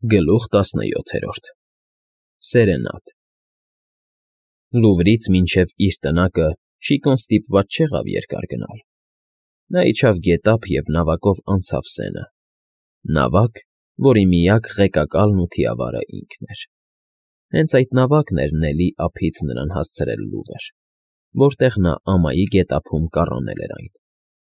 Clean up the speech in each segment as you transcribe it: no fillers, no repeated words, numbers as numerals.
Գլուխ 17 Սերենադ Լուվրից մինչև իր տնակը Շիկոն ստիպված չեղավ երկար գնալ։ Նա իջավ գետափ և նավակով անցավ Սենը, նավակ, որի միակ ղեկակալն ու թիավարը ինքն էր։ Հենց այդ նավակն էր Նելի ափից նրան հասցրել Լուվր, որտեղ նա ամայի գետափում կառանել էր այն։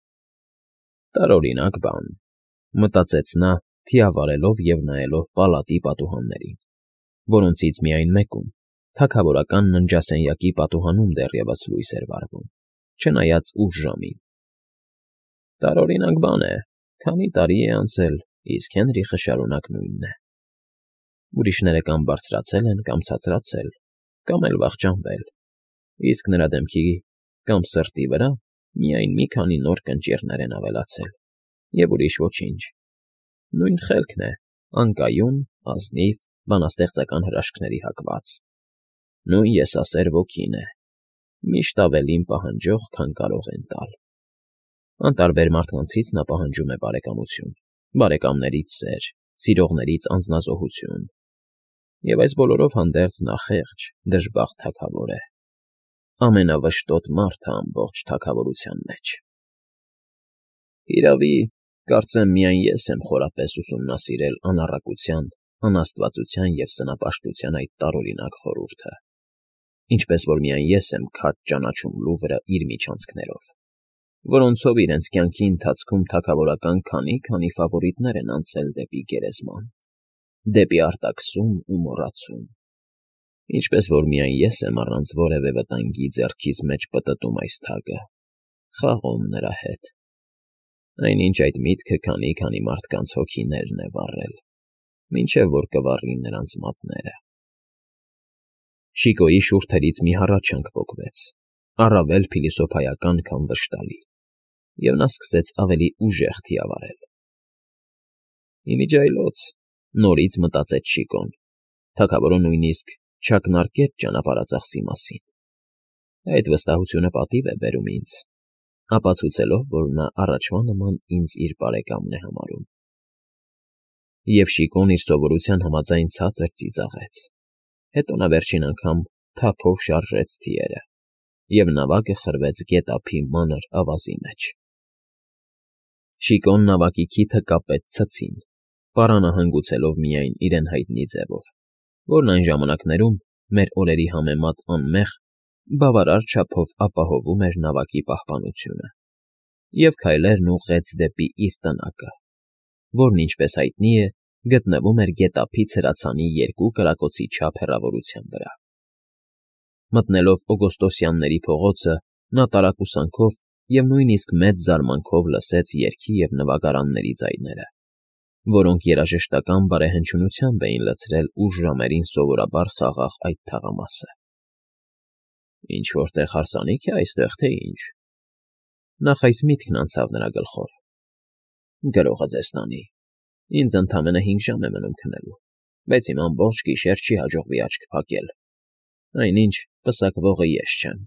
Տարօրինակ բան, մտածեց նա, թիավարելով և նայելով պալատի պատուհաններին, որոնցից միայն մեկում, թագավորական ննջասենյակի պատուհանում դեռևս լույս էր վառվում, չնայած ուշ ժամին։ Տարօրինակ բան է, քանի տարի է անցել, իսկ Հենրիխը շարունակ նույնն է։ Ուրիշները կամ բարձրացել են, կամ ցածրացել, կամ էլ վախճանվել, իսկ նրա դեմքի կամ սրտի վրա միայն մի քանի նոր կնճիռներ են ավելացել, և ուրիշ ոչինչ։ Նույն խելքն է, անկայուն, ազնիվ, բանաստեղծական հրաշքների հակված։ Նույն եսասեր ոգին է, միշտ ավելին պահանջող, քան կարող են տալ։ Անտարբեր մարդկանցից նա պահանջում է բարեկամություն, բարեկամներից սեր, սիրողներից անձնազոհություն։ Եվ այս բոլորով հանդերձ նա խեղճ, դժբախտ թագավոր է, ամենավշտոտ մարդը ամբողջ թագավորության մեջ։ Իրավի, կարծեմ միայն ես եմ խորապես ուսումնասիրել անառակության, անաստվածության և սնապաշտության այդ տարօրինակ խորհուրդը, ինչպես որ միայն ես եմ քաջ ճանաչում Լուվրը իր միջանցքներով, որոնցով իրենց կյանքի ընթացքում թագավորական քանի ֆավորիտներ են անցել դեպի գերեզման, դեպի արտաքսում ու մոռացում, ինչպես որ միայն ես եմ առանց որևէ վտանգի ձեռքիս մեջ պտտում այս թագը, խաղում նրա հետ։ Այնինչ այդ միտքը քանի մարդկանց հոգիներն է վառել, մինչև որ կվառի նրանց մատները։ Շիկոյի շուրթերից մի հառաչանք պոկվեց, առավել փիլիսոփայական, քան վշտալի, և նա սկսեց ավելի ուժեղ թիավարել։ Իմիջիայլոց, նորից մտածեց Շիկոն, թագավորը նույնիսկ չակնարկեց ճանապարհածախսի մասին։ Այդ վստահությունը պատիվ է բերում ինձ, ապացուցելով, որ նա առաջվա նման ինձ իր բարեկամն է համարում։ Եվ Շիկոն իր սովորության համաձայն ցածր ծիծաղեց, հետո նա վերջին անգամ թափով շարժեց թիերը, և նավակը խրվեց գետափի մանր ավազի մեջ։ Շիկոն նավակի քիթը կապեց ցցին, պարանը հանգուցելով միայն իրեն հայտնի ձևով, որն այն ժամանակներում, մեր օրերի համեմատ անմեղ, բավարար չափով ապահովում էր նավակի պահպանությունը, և քայլերն ուղղեց դեպի իր տնակը, որն, ինչպես հայտնի է, գտնվում էր գետափից հրացանի 2 կրակոցի չափ հեռավորության վրա։ Մտնելով Օգոստոսյանների փողոցը, նա տարակուսանքով և նույնիսկ մեծ զարմանքով լսեց երգի և նվագարանների ձայները, որոնք երաժշտական բարեհնչյունությամբ էին լցրել ուշ ժամերին սովորաբար խաղաղ այդ թաղամասը։ Ինչ֊որ հարսանի՞ք է այստեղ, թե ինչ։ Նախ այս միտքն անցավ նրա գլխով։ Գրողը ձեզ տանի, ինձ ընդամենը 5 ժամ է մնում քնելու, բայց իմ ամբողջ գիշեր չի հաջողվի աչք փակել, այնինչ պսակվողը ես չեմ։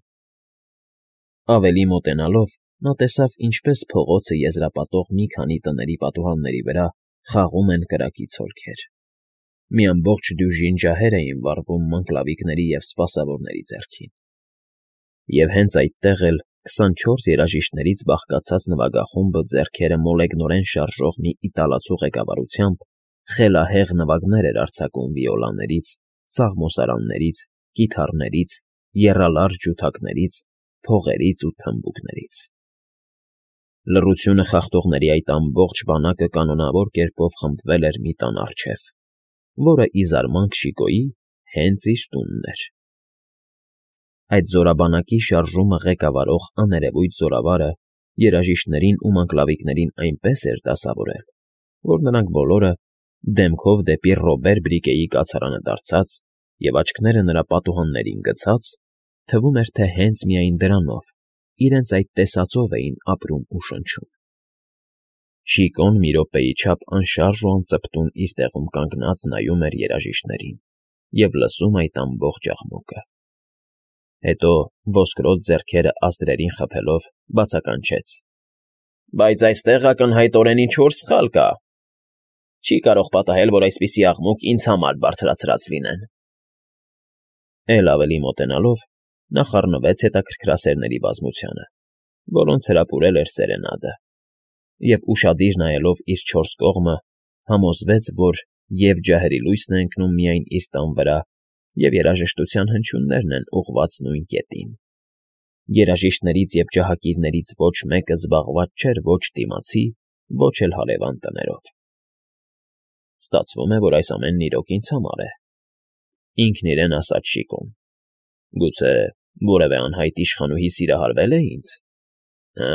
Ավելի մոտենալով, նա տեսավ, ինչպես փողոցը եզրապատող մի քանի տների պատուհանների վրա խաղում են կրակի ցոլքեր։ Մի ամբողջ դյուժին ջահեր էին վառվում մանկլավիկների և սպասավորների ձեռքին։ Եվ հենց այդտեղ էլ 24 երաժիշտներից բաղկացած նվագախումբը ձեռքերը մոլեգնորեն շարժող մի իտալացու ղեկավարությամբ խելահեղ նվագներ էր արձակում վիոլաներից, սաղմոսարաններից, կիթառներից, եռալար ջութակներից, փողերից ու թմբուկներից։ Լռությունը խախտողների այդ ամբողջ բանակը կանոնավոր կերպով խմբվել էր մի տան առջև, որը, ի զարմանք Շիկոյի, հենց իր տունն էր։ Այդ զորաբանակի շարժումը ղեկավարող աներևույթ զորավարը երաժիշտներին ու մանկլավիկներին այնպես էր դասավորել, որ նրանք բոլորը, դեմքով դեպի Ռոբեր Բրիկեի կացարանը դարձած և աչքները նրա պատուհաններին գցած, թվում էր, թե հենց միայն դրանով, իրենց այդ տեսածով էին ապրում ու շնչում։ Շիկոն մի րոպեի չափ անշարժ ու անծպտուն իր տեղում կանգնած նայում էր երաժիշտներին և լսում այդ ամբողջ աղմուկը։ Հետո ոսկրոտ ձեռքերը ազդրերին խփելով բացականչեց. «Բայց այստեղ ակնհայտորեն ինչ֊որ սխալ կա»։ Չի կարող պատահել, որ այսպիսի աղմուկ ինձ համար բարձրացրած լինեն։ Էլ ավելի մոտենալով, նա խառնվեց հետաքրքրասերների բազմությանը, որոնց հրապուրել էր սերենադը, և ուշադիր նայելով իր չորս կողմը, համոզվեց, որ և ջահերի լույսն է ընկնում միայն իր տան վրա, և երաժշտության հնչյուններն են ուղղված նույն կետին։ Երաժիշտներից և ջահակիրներից ոչ մեկը զբաղված չէր ոչ դիմացի, ոչ էլ հարևան տներով։ Ստացվում է, որ այս ամենն իրոք ինձ համար է, ինքն իրեն ասաց Շիկոն։ Գուցե որևէ անհայտ իշխանուհի սիրահարվե՞լ է ինձ, հը՞։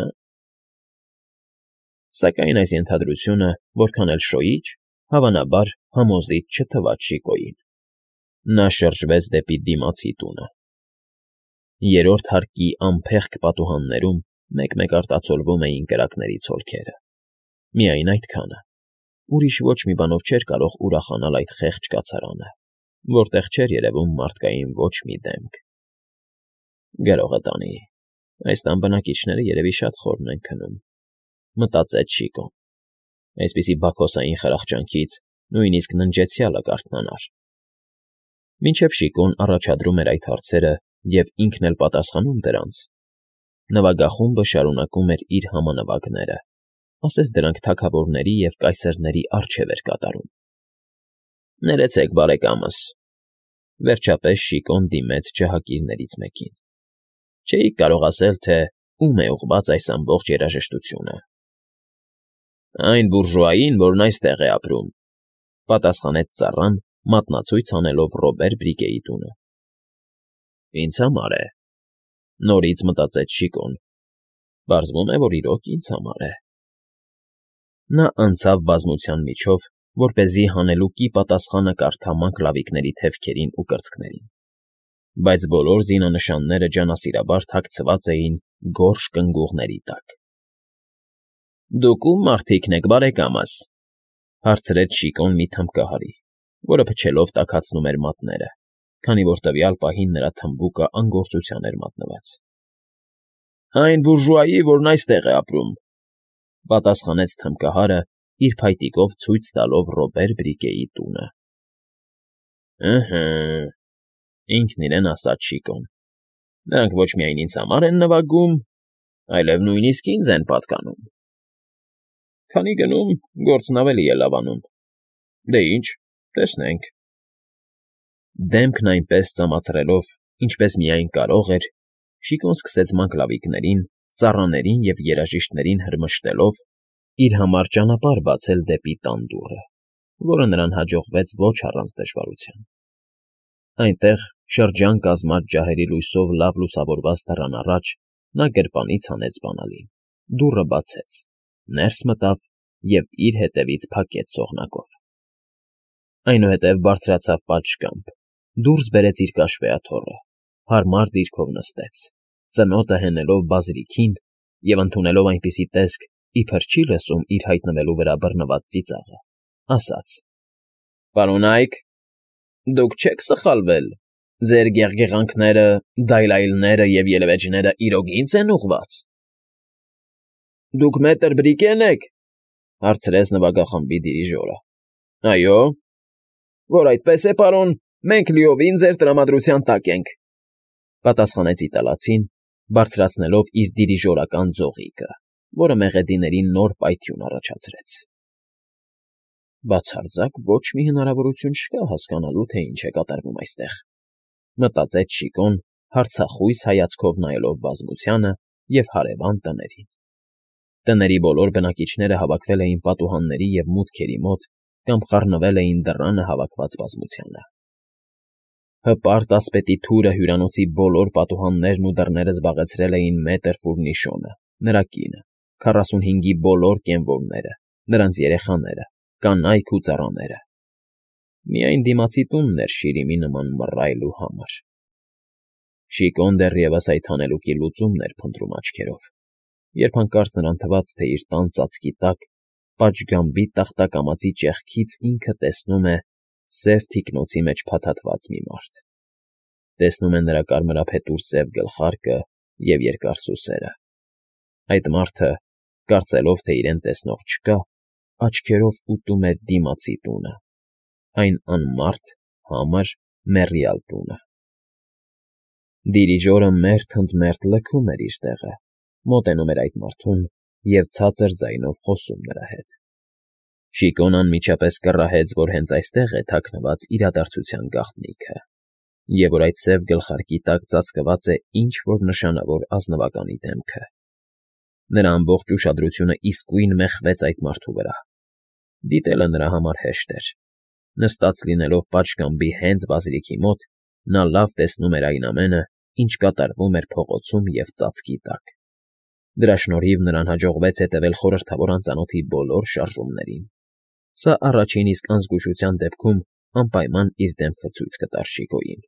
Սակայն այս ենթադրությունը, որքան էլ շոյիչ, հավանաբար համոզիչ չթվաց Շիկոյին։ Նա շրջվեց դեպի դիմացի տունը։ Երրորդ հարկի անփեղկ պատուհաններում մեկ-մեկ արտացոլվում էին կրակների ցոլքերը։ Միայն այդքանը։ Ուրիշ ոչ մի բանով չէր կարող ուրախանալ այդ խեղճ կացարանը, որտեղ չէր երևում մարդկային ոչ մի դեմք։ Գրողը տանի, այս տան բնակիչները երևի շատ խորն են քնում, մտածեց Շիկոն։ Այսպիսի բաքոսային խրախճանքից նույնիսկ ննջեցյալը կարթնանար։ Մինչև Շիկոն առաջադրում էր այդ հարցերը և ինքն էլ պատասխանում դրանց, նվագախումբը շարունակում էր իր համանվագները, ասես դրանք թագավորների և կայսերների առջև էր կատարում։ Ներեցեք, բարեկամս, վերջապես Շիկոն դիմեց ջահակիրներից մեկին։ Չէիք կարող ասել, թե ում է ուղղված այս ամբողջ երաժշտությունը։ Այն բուրժուային, որն այստեղ է ապրում, պատասխանեց ծառան, մատնացույց անելով Ռոբեր Բրիգեի տունը։ Ինձ համար է, նորից մտածեց Շիկոն։ Պարզվում է, որ իրոք ինձ համար է։ Նա անցավ բազմության միջով, որպեսզի հանելուկի պատասխանը կարդա մանկլավիկների թևքերին ու կրծքներին, բայց բոլոր զինանշանները ջանասիրաբար թաքցված էին գորշ կնգուղների տակ։ Դուք ո՞ւմ մարդիկն եք, բարեկամս, հարցրեց Շիկոն մի թմբկահարի, որը փչելով տաքացնում էր մատները, քանի որ տվյալ պահին նրա թմբուկը անգործության էր մատնված։ Այն բուրժուայի, որն այստեղ է ապրում, պատասխանեց թմբկահարը, իր փայտիկով ցույց տալով Ռոբեր Բրիգեի տունը։ Ըհը, ինքն իրեն ասաց Շիկոն։ Նրանք ոչ միայն ինձ համար են նվագում, այլև նույնիսկ ինձ են պատկանում։ Քանի գնում, գործն ավելի է լավանում։ Դե ինչ, տեսնենք։ Դեմքն այնպես ծամացրելով, ինչպես միայն կարող էր, Շիկոն սկսեց մանկլավիկներին, ծառաներին և երաժիշտներին հրմշտելով իր համար ճանապարհ բացել դեպի տան դուռը, որը նրան հաջողվեց ոչ առանց դժվարության։ Այնտեղ, շրջան կազմած ջահերի լույսով լավ լուսավորված դռան առաջ, նա գրպանից հանեց բանալին, դուռը բացեց, ներս մտավ և իր հետևից փակեց սողնակով։ Այնուհետև բարձրացավ պատշգամբ, դուրս բերեց իր կաշվեաթոռը, հարմար դիրքով նստեց, ծնոտը հենելով բազրիքին և ընդունելով այնպիսի տեսք, իբր չի լսում իր հայտնվելու վրա բռնված ծիծաղը, ասաց. Պարոնայք, դուք չեք սխալվել, ձեր գեղգեղանքները, դայլայլները և ելևէջները իրոք ինձ են ուղղված։ Դուք մետր Բրիգե՞ն եք, հարցրեց նվագախմբի դիրիժորը։ Այո, որ այդպես է, պարոն, մենք լիովին ձեր տրամադրության տակ ենք, պատասխանեց իտալացին, բարձրացնելով իր դիրիժորական ձողիկը, որը մեղեդիներին նոր պայթյուն առաջացրեց։ Բացարձակ ոչ մի հնարավորություն չկա հասկանալու, թե ինչ է կատարվում այստեղ, մտածեց Շիկոն, հարցախույս հայացքով նայելով բազմությանը և հարևան տներին։ Տների բոլոր բնակիչները հավաքվել էին պատուհանների և մուտքերի մոտ կամ խառնվել էին դռանը հավաքված բազմությանը։ Հպարտ ասպետի թուրը հյուրանոցի բոլոր պատուհաններն ու դռները զբաղեցրել էին մետր Ֆուրնիշոնը, նրա կինը, 45-ի բոլոր կենվորները, նրանց երեխաները, կանայք ու ծառաները։ Միայն դիմացի տունն էր շիրիմի նման մռայլ ու համր։ Շիկոն դեռևս այդ հանելուկի լուծումն էր փնտրում աչքերով, երբ հանկարծ նրան թվաց, թե իր տան ծածկի տակ, պատշգամբի տախտակամածի ճեղքից ինքը տեսնում է սև թիկնոցի մեջ փաթաթված մի մարդ։ Տեսնում է նրա կարմրափետուր սև գլխարկը և երկար սուսերը։ Այդ մարդը, կարծելով, թե իրեն տեսնող չկա, աչքերով ուտում էր դիմացի տունը, այն անմարդ, համր, մեռյալ տունը։ Դիրիժորը մերթ-ընդ-մերթ լքում էր իր տեղը, մոտենում էր այդ մարդուն և ցածր ձայնով խոսում նրա հետ։ Շիկոն անմիջապես կռահեց, որ հենց այստեղ է թաքնված իրադարձության գաղտնիքը, և որ այդ սև գլխարկի տակ ծածկված է ինչ֊որ նշանավոր ազնվականի դեմքը։ Նրա ամբողջ ուշադրությունը իսկույն մեխվեց այդ մարդու վրա։ Դիտելը նրա համար հեշտ էր։ Նստած լինելով պատշգամբի հենց բազիլիկի մոտ, նա լավ տեսնում էր այն ամենը, ինչ կատարվում էր փողոցում և ծածկի տակ։ Դրա շնորհիվ նրան հաջողվեց հետևել խորհրդավոր անծանոթի բոլոր շարժումներին։ Սա առաջին իսկ անզգուշության դեպքում անպայման իր դեմքը ցույց կտար Շիկոյին։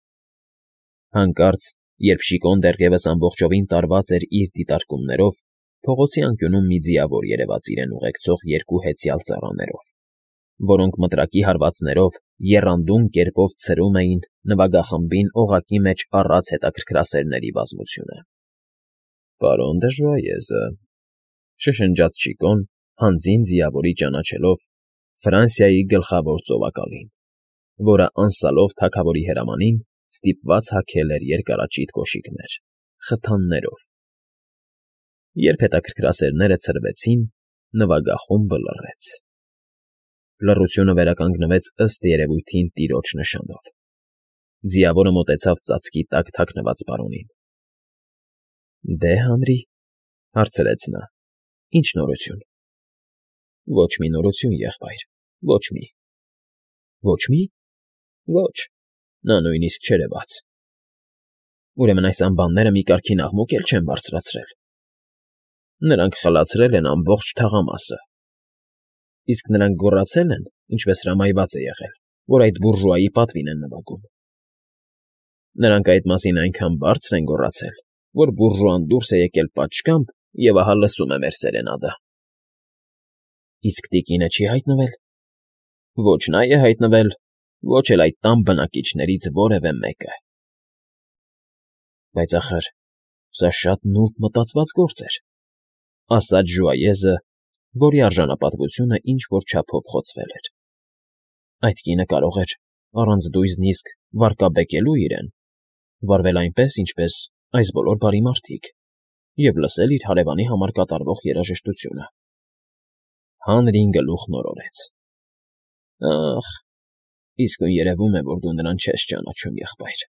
Հանկարծ, երբ Շիկոն դեռևս ամբողջովին տարված էր իր դիտարկումներով, փողոցի անկյունում մի ձիավոր երևաց իրեն ուղեկցող երկու հեծյալ ծառաներով, որոնք մտրակի հարվածներով եռանդուն կերպով ցրում էին նվագախմբին օղակի մեջ առած հետաքրքրասերների բազմությունը։ «Պարոն դը Ժուայեզը», շշնջաց Շիկոն, հանձին ձիավորի ճանաչելով Ֆրանսիայի գլխավոր ծովակալին, որը անսալով թագավորի հրամանին ստիպված հագել էր երկարաճիտ կոշիկներ, խթաններով։ Երբ հետաքրքրասերները ցրվեցին, նվագախումբը լռեց։ Լռությունը վերականգնվեց ըստ երևույթին տիրոջ նշանով։ Ձիավորը մոտեցավ ծածկի տակ թաքնված պարոնին։ «Դե, Հանրի», հարցրեց նա, «ինչ նորություն»։ «Ոչ մի նորություն, եղբայր, ոչ մի»։ «Ոչ մի»։ «Ոչ, նա նույնիսկ չերևաց»։ «Ուրեմն այս անբանները մի կարգին աղմուկ էլ չեն բարձրացրել»։ «Նրանք խլացրել են ամբողջ թաղամասը»։ «Իսկ նրանք գոռացել են, ինչպես հրամայված է եղել, որ այդ բուրժուայի պատվին են նվագում»։ «Նրանք այդ մասին այնքան բարձր են գոռացել, որ բուրժուան դուրս է եկել պատշգամբ և ահա լսում է մեր սերենադը»։ «Իսկ տիկինը չի հայտնվել»։ «Ոչ նա է հայտնվել, ոչ էլ այդ տան բնակիչներից որևէ մեկը»։ «Բայց ախր սա շատ նուրբ մտածված գործ էր», ասաց Ժուայեզը, որի արժանապատվությունը ինչ֊որ չափով խոցվել էր։ «Այդ կինը կարող էր, առանց դույզնիսկ վարկաբեկելու իրեն, վարվել այնպես, ինչպես այս բոլոր բարի մարդիկ, և լսել իր հարևանի համար կատարվող երաժշտությունը»։ Հանրին գլուխ նորորեց։ «Ախ, իսկույն երևում է, որ դու նրան չես ճանաչում, եղբայր»։